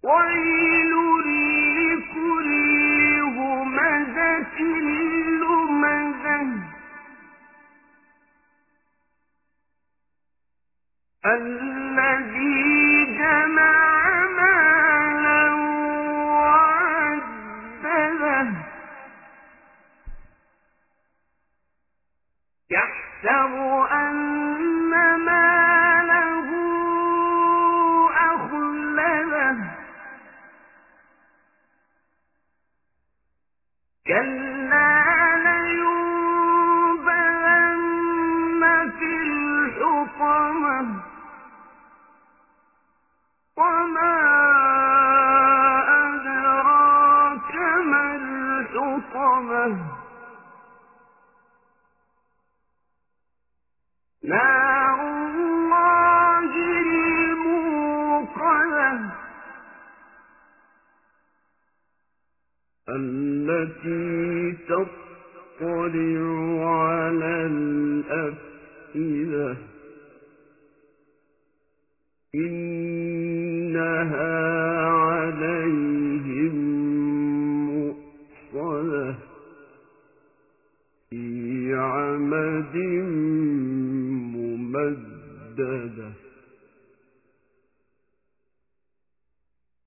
ويل لكل همزة لمزة الذي جمع مالا وعدده يحسب أن ماله أخلده كلا لينبذن في الحطمة وما أدراك ما الحطمة نار الله الموقدة التي تطلع على الأفئدة إنها عليهم مؤصدة في عمد ممددة